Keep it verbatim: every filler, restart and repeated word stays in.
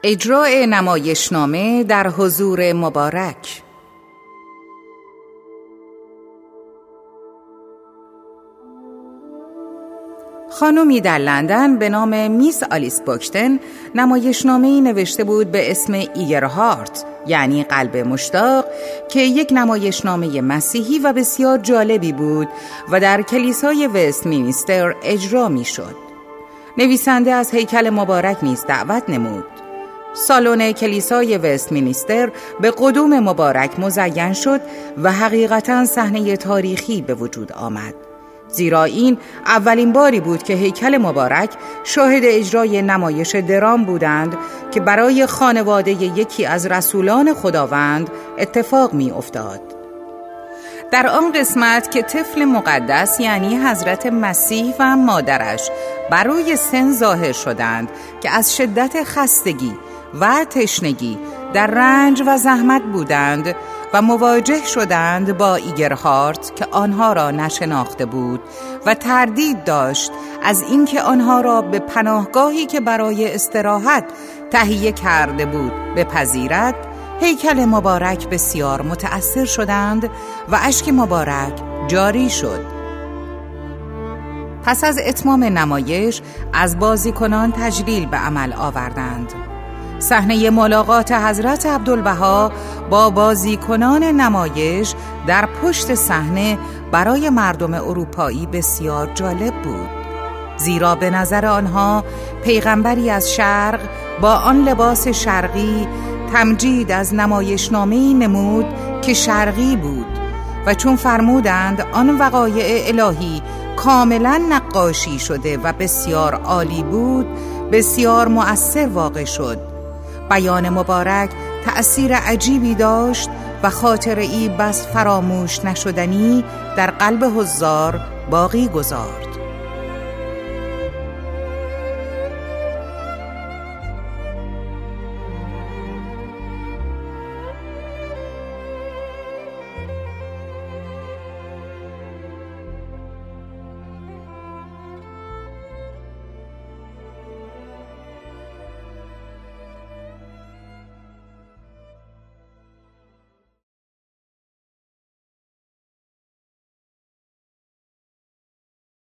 اجراء نمایشنامه در حضور مبارک. خانمی در لندن به نام میس آلیس بوکتن نمایشنامه‌ای نوشته بود به اسم ایگر هارت، یعنی قلب مشتاق، که یک نمایشنامه مسیحی و بسیار جالبی بود و در کلیسای وستمینستر اجرا می شد. نویسنده از هیکل مبارک نیز دعوت نمود. سالن کلیسای وستمینستر به قدوم مبارک مزین شد و حقیقتاً صحنه تاریخی به وجود آمد، زیرا این اولین باری بود که هیکل مبارک شاهد اجرای نمایش درام بودند که برای خانواده یکی از رسولان خداوند اتفاق می افتاد. در آن قسمت که طفل مقدس یعنی حضرت مسیح و مادرش بر روی سن ظاهر شدند که از شدت خستگی و تشنگی در رنج و زحمت بودند و مواجه شدند با ایگر هارت که آنها را نشناخته بود و تردید داشت از اینکه آنها را به پناهگاهی که برای استراحت تهیه کرده بود بپذیرد، هیکل مبارک بسیار متأثر شدند و اشک مبارک جاری شد. پس از اتمام نمایش از بازیکنان تجلیل به عمل آوردند. صحنه ملاقات حضرت عبدالبها با بازیکنان نمایش در پشت صحنه برای مردم اروپایی بسیار جالب بود، زیرا به نظر آنها پیغمبری از شرق با آن لباس شرقی تمجید از نمایشنامه‌ای نمود که شرقی بود و چون فرمودند آن وقایع الهی کاملا نقاشی شده و بسیار عالی بود، بسیار مؤثر واقع شد. بیان مبارک تأثیر عجیبی داشت و خاطره‌ای بس فراموش نشدنی در قلب حضار باقی گذارد.